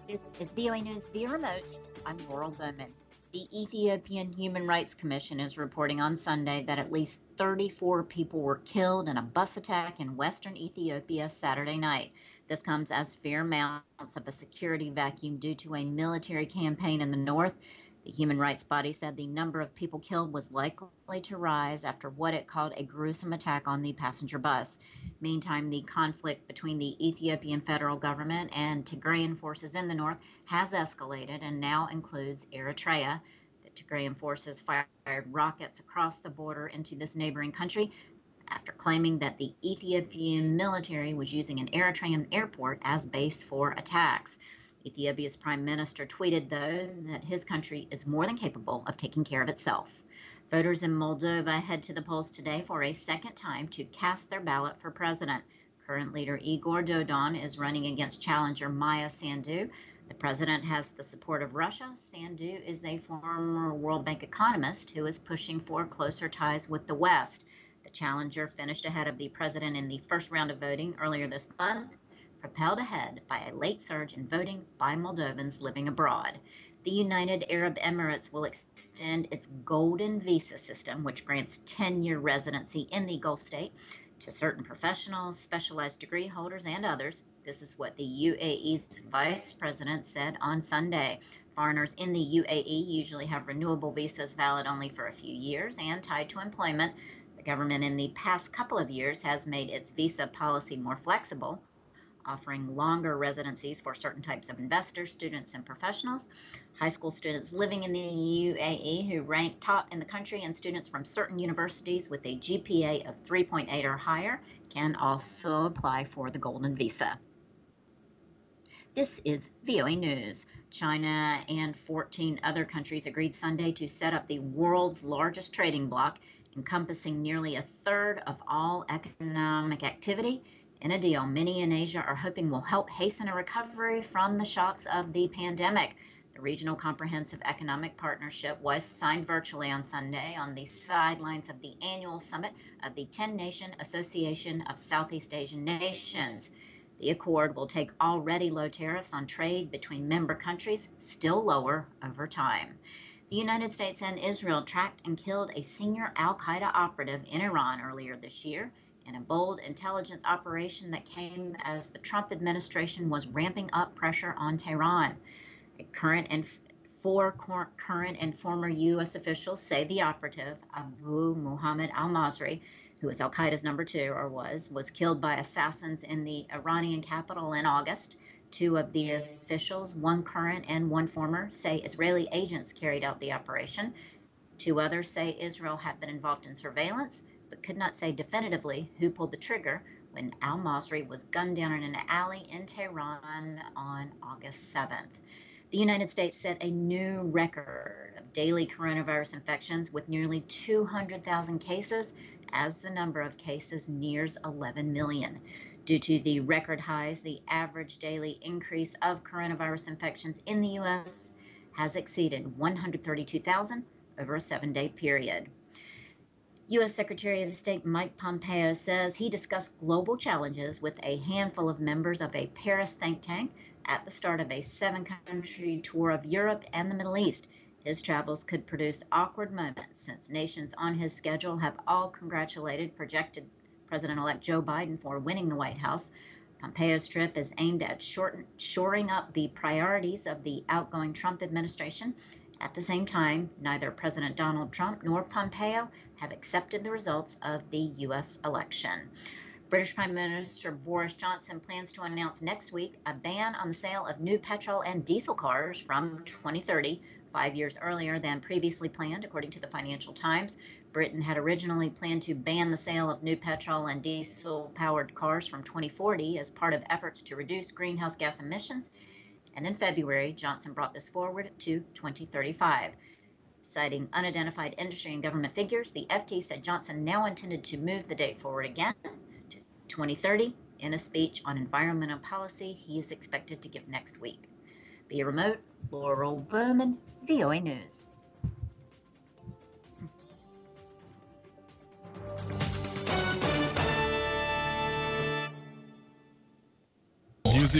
This is VOA News via remote. I'm Laurel Bowman. The Ethiopian Human Rights Commission is reporting on Sunday that at least 34 people were killed in a bus attack in western Ethiopia Saturday night. This comes as fear mounts of a security vacuum due to a military campaign in the north. The human rights body said the number of people killed was likely to rise after what it called a gruesome attack on the passenger bus. Meantime, the conflict between the Ethiopian federal government and Tigrayan forces in the north has escalated and now includes Eritrea. The Tigrayan forces fired rockets across the border into this neighboring country after claiming that the Ethiopian military was using an Eritrean airport as base for attacks. Ethiopia's prime minister tweeted, though, that his country is more than capable of taking care of itself. Voters in Moldova head to the polls today for a second time to cast their ballot for president. Current leader Igor Dodon is running against challenger Maya Sandu. The president has the support of Russia. Sandu is a former World Bank economist who is pushing for closer ties with the West. The challenger finished ahead of the president in the first round of voting earlier this month, propelled ahead by a late surge in voting by Moldovans living abroad. The United Arab Emirates will extend its golden visa system, which grants 10-year residency in the Gulf state, to certain professionals, specialized degree holders, and others. This is what the UAE's vice president said on Sunday. Foreigners in the UAE usually have renewable visas valid only for a few years and tied to employment. The government in the past couple of years has made its visa policy more flexible, offering longer residencies for certain types of investors, students, and professionals. High school students living in the UAE who rank top in the country and students from certain universities with a GPA of 3.8 or higher can also apply for the Golden Visa. This is VOA News. China and 14 other countries agreed Sunday to set up the world's largest trading bloc, encompassing nearly a third of all economic activity, in a deal many in Asia are hoping will help hasten a recovery from the shocks of the pandemic. The Regional Comprehensive Economic Partnership was signed virtually on Sunday on the sidelines of the annual summit of the 10-Nation Association of Southeast Asian Nations. The accord will take already low tariffs on trade between member countries still lower over time. The United States and Israel tracked and killed a senior al-Qaeda operative in Iran earlier this year, in a bold intelligence operation that came as the Trump administration was ramping up pressure on Tehran. Four current and former U.S. officials say the operative, Abu Muhammad al-Masri, who is al-Qaeda's number 2 or was killed by assassins in the Iranian capital in August. 2 of the officials, one current and one former, say Israeli agents carried out the operation. 2 others say Israel had been involved in surveillance, but could not say definitively who pulled the trigger when al-Masri was gunned down in an alley in Tehran on August 7th. The United States set a new record of daily coronavirus infections with nearly 200,000 cases as the number of cases nears 11 million. Due to the record highs, the average daily increase of coronavirus infections in the U.S. has exceeded 132,000 over a 7-day period. U.S. Secretary of State Mike Pompeo says he discussed global challenges with a handful of members of a Paris think tank at the start of a 7-country tour of Europe and the Middle East. His travels could produce awkward moments since nations on his schedule have all congratulated projected President-elect Joe Biden for winning the White House. Pompeo's trip is aimed at shoring up the priorities of the outgoing Trump administration. At the same time, neither President Donald Trump nor Pompeo have accepted the results of the U.S. election. British Prime Minister Boris Johnson plans to announce next week a ban on the sale of new petrol and diesel cars from 2030, 5 years earlier than previously planned, according to the Financial Times. Britain had originally planned to ban the sale of new petrol and diesel-powered cars from 2040 as part of efforts to reduce greenhouse gas emissions. And in February, Johnson brought this forward to 2035. Citing unidentified industry and government figures, the FT said Johnson now intended to move the date forward again to 2030 in a speech on environmental policy he is expected to give next week. Via remote, Laurel Bowman, VOA News.